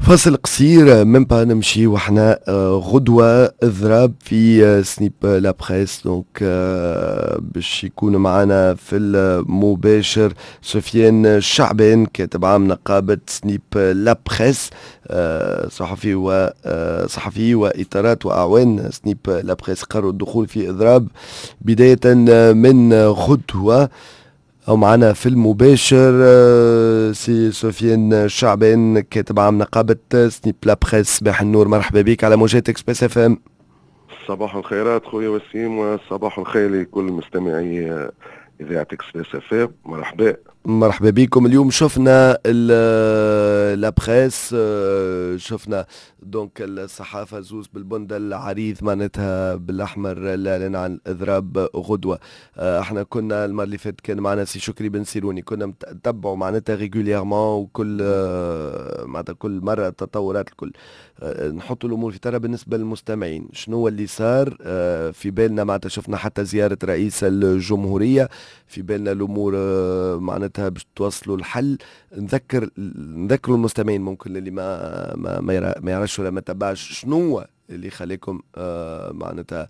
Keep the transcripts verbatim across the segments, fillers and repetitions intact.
فاصل قصير من با نمشي وحنا غدوة اضراب في سنيب لابريس. دونك باش يكون معنا في المباشر سفيان شعبان كاتب عام نقابة سنيب لابريس، صحفي وصحفي وإطارات وأعوان سنيب لابريس قرروا الدخول في إضراب بداية من غدوة. أو معنا في المباشر سي سفيان شعبان كاتب عام نقابة سنيب لابريس. صباح النور، مرحبا بك على موجات اكسبريس اف ام. صباح الخيرات خويا وسيم، وصباح الخير لكل مستمعي إذاعة اكسبريس اف ام. مرحبا مرحبا بكم. اليوم شفنا لابريس، شفنا دونك الصحافة زوز بالبندة العريض معناتها بالأحمر الاعلان عن إضراب غدوة. احنا كنا المرة اللي فاتت كان معنا سي شكري بن سيروني، كنا نتبعوا معناتها ريغوليرمون وكل معناتها كل مرة التطورات الكل. نحط الأمور في ترى بالنسبة للمستمعين شنو اللي صار في بالنا. معناتها شفنا حتى زيارة رئيس الجمهورية، في بالنا الأمور معناتها باش توصلوا الحل. نذكر نذكروا المستمعين ممكن اللي ما ما ما يعرفش ولا ما تبعش شنو اللي خليكم آه معناتها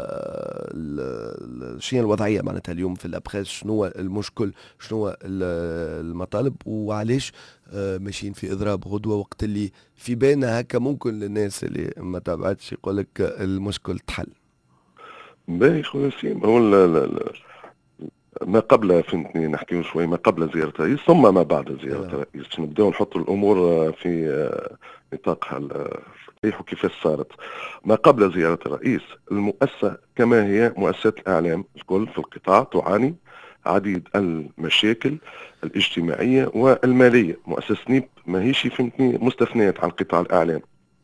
آه شنو الوضعيه معناتها اليوم في الابخاز، شنو المشكل، شنو المطالب، وعلاش آه ماشيين في اضراب غدوه وقت اللي في بالنا هكا ممكن للناس اللي ما تابعتش يقول لك المشكل تحل. باهي خويا سيم، هو لا لا لا. ما قبل فهمتني نحكيو شوي ما قبل زيارة الرئيس ثم ما بعد زيارة الرئيس، نبداو نحطوا الأمور في نطاقها الصحيح وكيفاش صارت. ما قبل زيارة الرئيس، المؤسسة كما هي مؤسسات الإعلام الكل في القطاع تعاني عديد المشاكل الاجتماعية والمالية. مؤسسة سنيب ما هيش فهمتني مستثنيات عن قطاع الإعلام.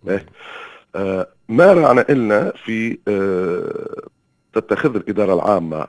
آه ما رانا إلا في آه تتخذ الإدارة العامة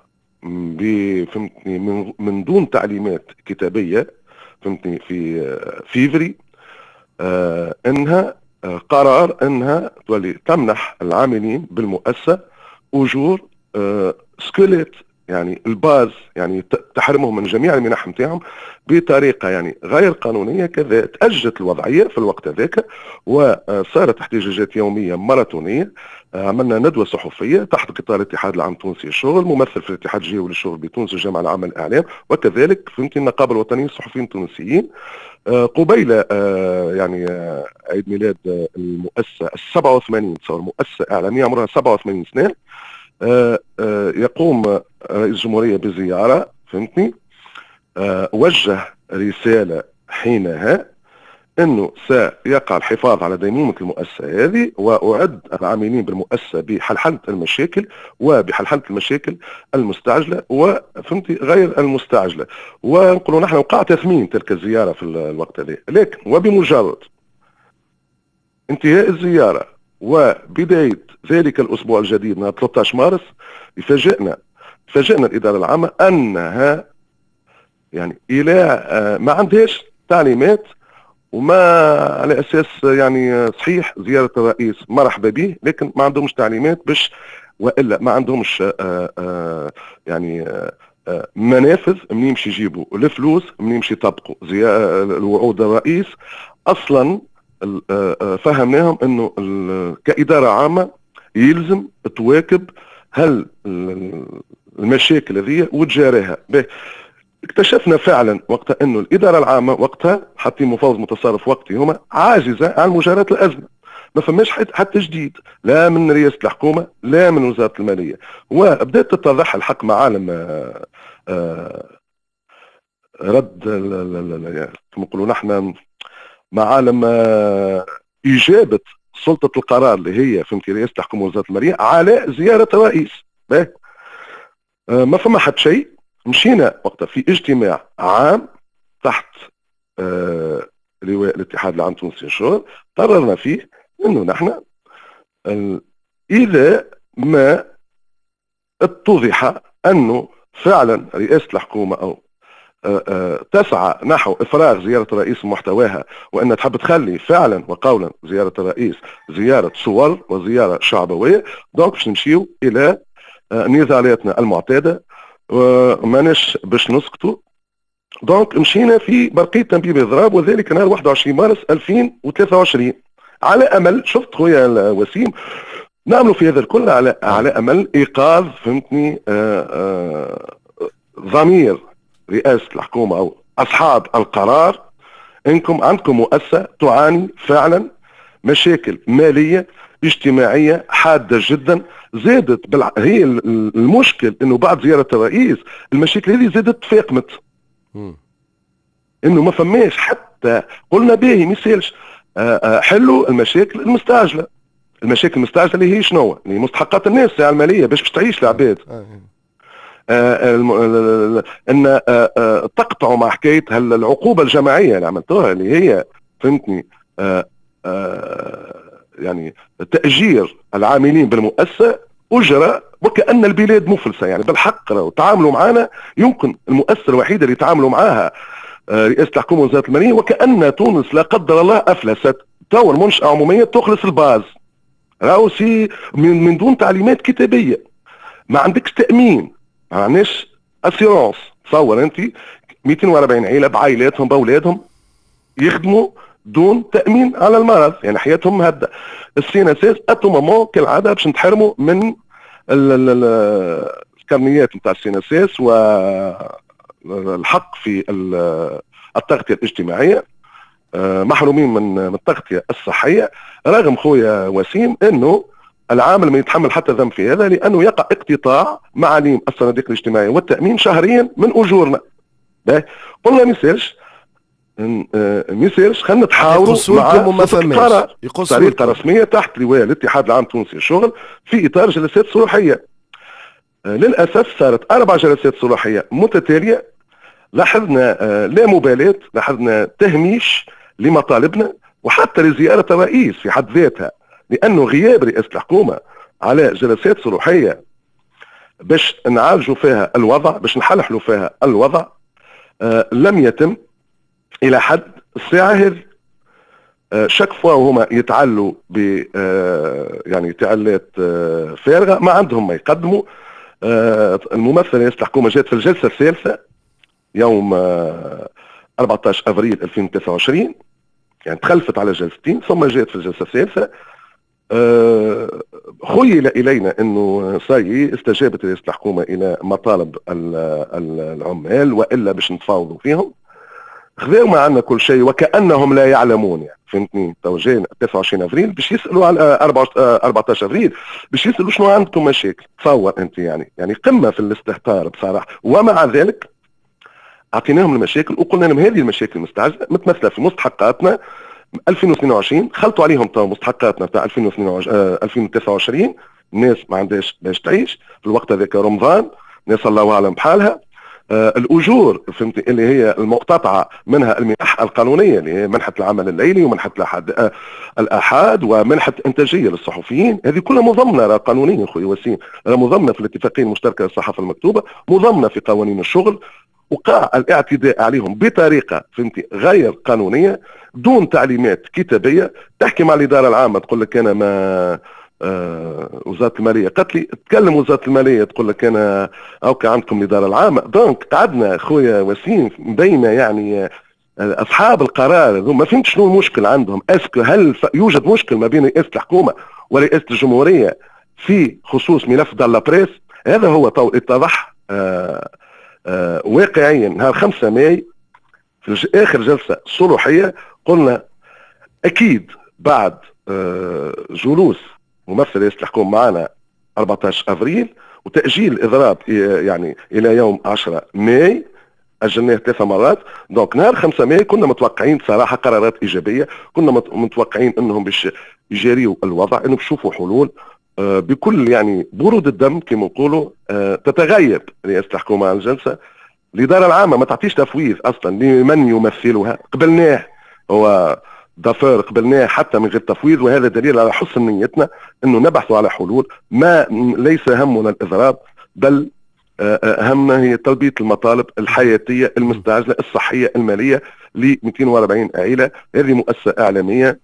فهمتني من, من دون تعليمات كتابية فهمتني في فيفري آه انها آه قرار انها تولي تمنح العاملين بالمؤسسة اجور آه سكيليت، يعني الباز، يعني تحرمهم من جميع المنح نتاعهم بطريقه يعني غير قانونيه. كذا تاجت الوضعيه في الوقت هذاك وصارت احتجاجات يوميه ماراثونيه. عملنا ندوه صحفيه تحت قطار الاتحاد العام التونسي للشغل، ممثل في الاتحاد الجهوي للشغل بتونس والجامعه العامه للاعلام، وكذلك فهمت النقابه الوطنيه للصحفيين التونسيين. قبيل يعني عيد ميلاد المؤسسه السبعة وثمانين، تصور مؤسسه اعلاميه عمرها سبعة وثمانين سنه، آه آه يقوم رئيس الجمهورية بزيارة فهمتني. آه وجه رسالة حينها انه سيقع الحفاظ على ديمومة المؤسسة هذه، واعد العاملين بالمؤسسة بحلحلة المشاكل وبحلحلة المشاكل المستعجلة وفهمتي غير المستعجلة. ونقولوا نحن وقع تثمين تلك الزيارة في الوقت هذا، لكن وبمجرد انتهاء الزيارة وبداية ذلك الأسبوع الجديد من ثلاثة عشر مارس يفاجئنا فاجئنا الإدارة العامة أنها يعني إلى ما عندهاش تعليمات، وما على أساس يعني صحيح زيارة الرئيس مرحبا به، لكن ما عندهمش تعليمات باش، وإلا ما عندهمش آآ آآ يعني آآ منافذ منين يمشي يجيبوا الفلوس، منين يمشي يطبقوا الوعود الرئيس. أصلا فهمناهم انه كإدارة عامة يلزم تواكب هل المشاكل هذه وتجاريها. اكتشفنا فعلا وقتها انه الإدارة العامة وقتها حتى مفوض متصرف وقتي هما عاجزة عن مجاراة الأزمة. ما فماش حتى جديد لا من رئاسة الحكومة لا من وزارة المالية، وبدأت تتضح الحق معالم آآ آآ رد كما نقولوا نحن معالم إجابة سلطة القرار اللي هي فهمتي رئاسة الحكومة ووزارة المالية على زيارة الرئيس. ما فما حد شيء. مشينا وقتها في اجتماع عام تحت آه لواء الاتحاد العام التونسي للشغل، قررنا فيه انه نحن اذا ما اتضح انه فعلا رئاسة الحكومة او أه أه تسعى نحو إفراغ زيارة الرئيس ومحتواها، وأنها تحب تخلي فعلا وقولا زيارة الرئيس زيارة صور وزيارة شعبوية، دونك باش نمشيو إلى أه نضالاتنا المعتادة وماناش باش نسكتوا دونك مشينا في برقية تنبيه بإضراب، وذلك نهار واحد وعشرين مارس ألفين وثلاثة وعشرين، على أمل، شفت خويا وسيم، نعملوا في هذا الكل على على أمل إيقاظ، فهمتني، آآ آآ ضمير رئاسة الحكومة أو أصحاب القرار، إنكم عندكم مؤسسة تعاني فعلا مشاكل مالية اجتماعية حادة جدا، زادت بالع... هي المشكل انه بعد زيارة الرئيس المشاكل هذه زادت تفاقمت، انه ما فماش حتى قلنا باهي مثالش حلوا المشاكل المستعجلة. المشاكل المستعجلة اللي هي شنو؟ اللي مستحقات الناس الساعة المالية باش باش تعيش العباد. آه الم... ان آه آه تقطعوا مع حكايه العقوبه الجماعيه اللي عملتوها، اللي هي فهمتني آه آه يعني تاجير العاملين بالمؤسسه اجره وكأن البلاد مفلسه. يعني بالحق لو تعاملوا معنا، يمكن المؤسسه الوحيده اللي تعاملوا معها آه رئاسه الحكومه ووزاره الماليه وكأن تونس لا قدر الله افلست. تو المنشاه عموميه تخلص الباز راهو سي من, من دون تعليمات كتابيه، ما عندكش تامين، ما عندناش اسيرونس. تصور انت مئتين وأربعين عائله بعائلاتهم باولادهم يخدموا دون تامين على المرض، يعني حياتهم مهدده. السين اساس اتو مامون كالعاده باش نتحرموا من الكرنيات نتاع السين اساس والحق في التغطيه الاجتماعيه، محرومين من التغطيه الصحيه، رغم خويا وسيم انه العامل ما يتحمل حتى ذنب في هذا، لانه يقع اقتطاع معاليم الصناديق الاجتماعيه والتامين شهريا من اجورنا. قلنا ما يصيرش ما يصيرش، خلينا نتحاوروا مع القرار طريقه رسميه تحت لواء الاتحاد العام التونسي للشغل في اطار جلسات صلاحيه. للاسف صارت اربع جلسات صلاحيه متتاليه، لاحظنا لا مبالاه، لاحظنا تهميش لمطالبنا وحتى لزياره الرئيس في حد ذاتها، لانه غياب رئاسه الحكومه على جلسات صلاحيه باش نعالجوا فيها الوضع، باش نحلحلوا فيها الوضع، آه لم يتم الى حد الساعه هذه. آه شك فوا هما يتعلوا ب آه يعني تعلات آه فارغه، ما عندهم ما يقدموا. آه الممثل رئاسه الحكومه جات في الجلسه الثالثه يوم آه أربعة عشر افريل ألفين وثلاثة وعشرين، يعني تخلفت على جلستين ثم جاءت في الجلسه الثالثه. أه خيل الينا انه صاي استجابت رئاسه الحكومه الى مطالب العمال والا باش نتفاوضوا فيهم. خذوا معنا كل شيء وكانهم لا يعلمون، يعني فهمتني. تو جاي ثلاثة وعشرين افريل باش يسالوا على أربعة عشر افريل باش يسالوا شنو عندكم مشاكل. تصور انت، يعني يعني قمه في الاستهتار بصراحه. ومع ذلك اعطيناهم المشاكل وقلنا لهم هذه المشاكل المستعجله متمثله في مستحقاتنا ألفين واثنين وعشرين، خلطوا عليهم تو مستحقاتنا تاع ألفين وثلاثة وعشرين. الناس ما عندهاش باش تعيش في الوقت هذاك، رمضان، ناس الله اعلم بحالها. آه الاجور فهمتي اللي هي المقتطعه منها المنح القانونيه اللي هي منحه العمل الليلي ومنحه الاحاد آه الاحاد ومنحه انتاجيه للصحفيين، هذه كلها مضمنه قانونيا خويا وسيم، مضمنه في الاتفاقيه المشتركه للصحافه المكتوبه، مضمنه في قوانين الشغل. وقع الاعتداء عليهم بطريقه فهمتي غير قانونيه دون تعليمات كتابيه. تحكي مع الاداره العامه تقول لك انا ما آه وزاره الماليه قالت لي تكلم وزاره الماليه تقول لك انا اوكي عندكم الاداره العامه. دونك قعدنا خويا وسيم بين يعني آه اصحاب القرار ما فهمتش شنو المشكل عندهم. اسكو هل يوجد مشكل ما بين رئاسه الحكومه ورئاسه الجمهوريه في خصوص ملف دالا بريس؟ هذا هو تو اتضح آه آه واقعيا نهار خمسة ماي في اخر جلسه صلوحيه. قلنا اكيد بعد آه جلوس ممثل رئاسه الحكومه معنا أربعة عشر افريل وتاجيل الاضراب يعني الى يوم عشرة ماي، اجلناه ثلاث مرات. دونك نهار خمسة ماي كنا متوقعين صراحه قرارات ايجابيه، كنا متوقعين انهم باش يجاريوا الوضع، انهم يشوفوا حلول آه بكل يعني برود الدم كما نقولوا. آه تتغيب رئاسه الحكومه عن الجلسه، الاداره العامه ما تعطيش تفويض اصلا لمن يمثلها. قبلناه هو ضفير، قبلناه حتى من غير تفويض، وهذا دليل على حسن نيتنا انه نبحث على حلول. ما ليس همنا الاضراب، بل همنا هي تلبيه المطالب الحياتيه المستعجله الصحيه الماليه ل مئتين وأربعين عائله. هذه مؤسسه اعلاميه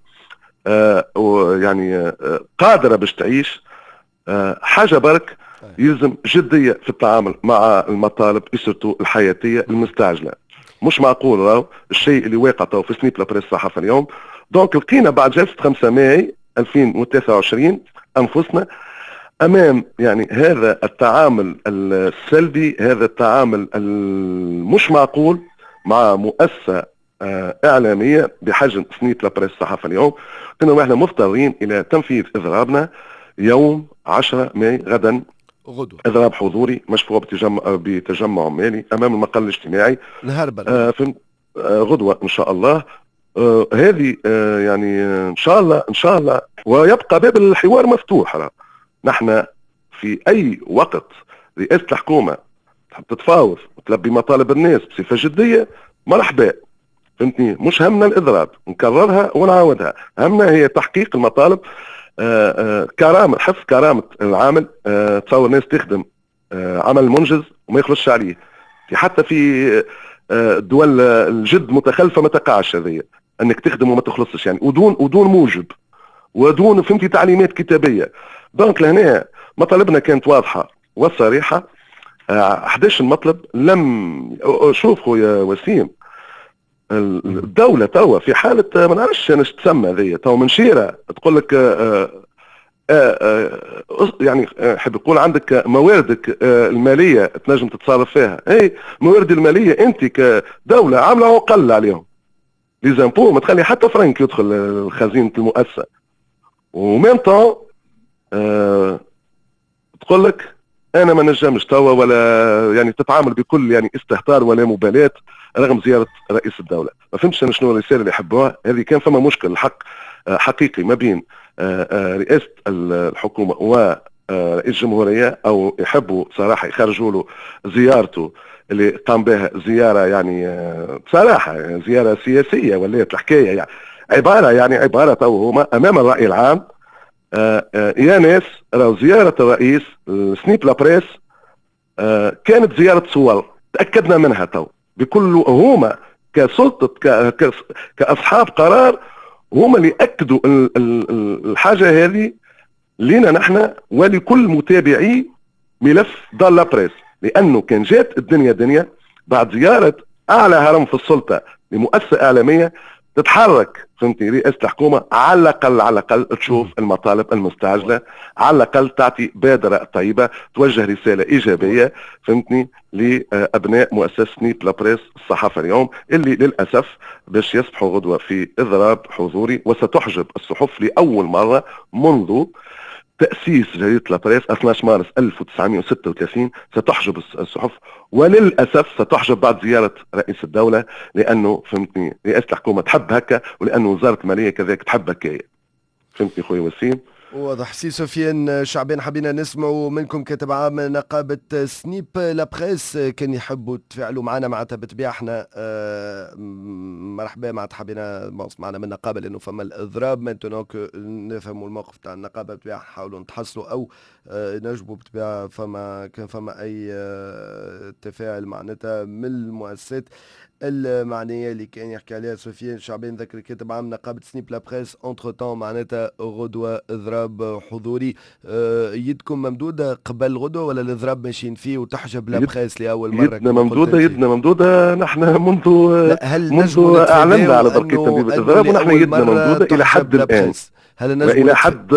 يعني قادره باش تعيش. حاجه برك يلزم جديه في التعامل مع المطالب سورتو الحياتيه المستعجله. مش معقول راهو الشيء اللي واقع تو في سنيب لابريس الصحافه اليوم. دونك لقينا بعد جلسه خمسة ماي ألفين وثلاثة وعشرين انفسنا امام يعني هذا التعامل السلبي، هذا التعامل المش معقول مع مؤسسه آه، اعلاميه بحجم سنيب لابريس الصحافه اليوم. كنا احنا مضطرين الى تنفيذ اضرابنا يوم عشرة ماي غدا، غدوة اضراب حضوري مشفوع بتجمع بتجمع مالي امام المقر الاجتماعي نهار برد. آه في آه غدوه ان شاء الله. آه هذه آه يعني آه ان شاء الله ان شاء الله، ويبقى باب الحوار مفتوح. رأى. نحن في اي وقت رئاسه الحكومه تحب تتفاوض وتلبي مطالب الناس بصفه جديه مرحبا، فهمتني؟ مش همنا الاضراب، نكررها ونعاودها، همنا هي تحقيق المطالب. آه آه كرامه، حفظ كرامه العامل. آه تصور ناس تخدم آه عمل منجز وما يخلصش عليه، في حتى في آه الدول الجد متخلفه ما تقعش هذه، انك تخدم وما تخلصش يعني، ودون ودون موجب ودون فهمتي تعليمات كتابيه. دونك لهنا مطالبنا كانت واضحه وصريحه. آه أحد عشر مطلب لم شوف خويا وسيم، الدولة توا في حالة ما نعرفش انا تسمى ذي تو منشيرة تقول لك آآ آآ يعني حب يقول عندك مواردك المالية تنجم تتصرف فيها. اي موارد المالية انت كدولة عاملة وقل عليهم لي زامبو، ما تخلي حتى فرنك يدخل خزينة المؤسسة. وميم طون تقول لك انا ما نجمش توا ولا يعني تتعامل بكل يعني استهتار ولا مبالاة رغم زيارة رئيس الدولة. ما فهمتش انا شنو الرسالة اللي يحبوها هذه. كان فما مشكل الحق حقيقي ما بين رئاسة الحكومة ورئيس الجمهورية، او يحبوا صراحة يخرجوا له زيارته اللي قام بها زيارة يعني بصراحة زيارة سياسية ولات الحكاية يعني عبارة يعني عبارة تو هما امام الرأي العام. آه آه يا ناس راهو زيارة الرئيس سنيب لابريس آه كانت زيارة صور تأكدنا منها تو بكل. هما كسلطة كأصحاب قرار هما اللي أكدوا ال ال الحاجة هذه لنا نحن ولكل متابعي ملف دار لابريس، لأنه كان جات الدنيا دنيا بعد زيارة أعلى هرم في السلطة لمؤسسة إعلامية تتحرك فهمتني رئاسة الحكومة على الأقل على الأقل تشوف المطالب المستعجلة، على الأقل تعطي بادرة طيبة توجه رسالة إيجابية فهمتني لأبناء مؤسسة سنيب لابريس الصحافة اليوم، اللي للأسف باش يصبحوا غدوة في إضراب حضوري. وستحجب الصحف لأول مرة منذ تأسيس جريدة لابريس اثني عشر مارس ألف وتسعمائة وستة وثلاثين، ستحجب الصحف. وللأسف ستحجب بعد زيارة رئيس الدولة، لأنه فهمتني رئاسة الحكومة تحب هكا، ولأنه وزارة المالية كذلك تحب هكايا. فهمتني خويا وسيم؟ واضح. سي سفيان شعبان، حبينا نسمعوا منكم كاتب عام نقابة سنيب لابريس، كان يحبوا تفاعلوا معنا معناتها بالطبيعة احنا آه مرحبا معناتها حبينا معنا من النقابة لأنه فما الإضراب مانتونو نفهموا الموقف تاع النقابة بالطبيعة نحاولوا نتحصلوا أو آه نجبوا بالطبيعة فما كان فما أي آه تفاعل معناتها من المؤسسات المعنية اللي كان يحكي عليها سفيان شعبان. ذكر كاتب عام نقابة سنيب لابريس اونتر تون معناتها غدوة اضراب حضوري. أه يدكم ممدودة قبل غدوة ولا الاضراب ماشيين فيه وتحجب لابريس لأول مرة؟ يدنا ممدودة يدنا ممدودة نحن منذ منذ أعلنا على بركة تنظيم الإضراب، ونحن يدنا ممدودة إلى حد الآن. هل وإلى حد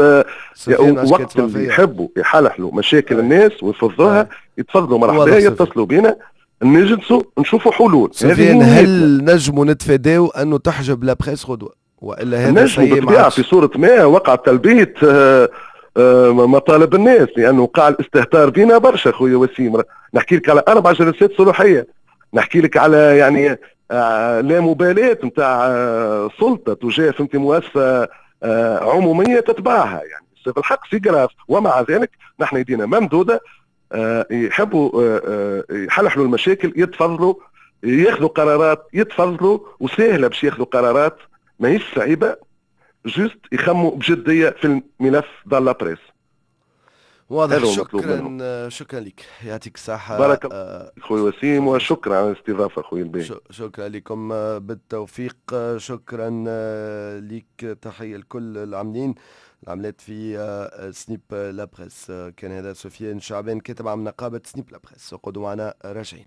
وقت اللي يحبوا يحلحلوا مشاكل أه. الناس ويفضوها أه. يتفضلوا مرحبا يتصلوا بينا نجلسوا نشوفوا حلول. سفيان هل نجموا نتفاداو انه تحجب لابريس غدوه والا هذا نجموا بالطبيعه في صوره ما وقع تلبيه مطالب الناس، لانه وقع الاستهتار بنا برشا خويا وسيم. نحكي لك على اربع جلسات صلوحيه، نحكي لك على يعني لا مبالاه نتاع سلطه تجاه فهمتي مؤسسه عموميه تتبعها، يعني في الحق سي جراف. ومع ذلك نحن يدينا ممدوده. أه يحبوا أه يحلحلوا المشاكل يتفضلوا ياخذوا قرارات يتفضلوا وسهله باش ياخذوا قرارات ماهيش صعيبه، جوست يخموا بجديه في الملف دار لابريس. واضح. شكرا شكرا لك، يعطيك الصحه. بارك الله خويا وسيم، وشكرا على الاستضافه خويا الباهي. شكرا لكم بالتوفيق. شكرا لك، تحيه لكل العاملين العملات في سنيب لابريس. كان هذا سفيان شعبان كاتب عام نقابة سنيب لابريس. قعدوا معنا راجعين.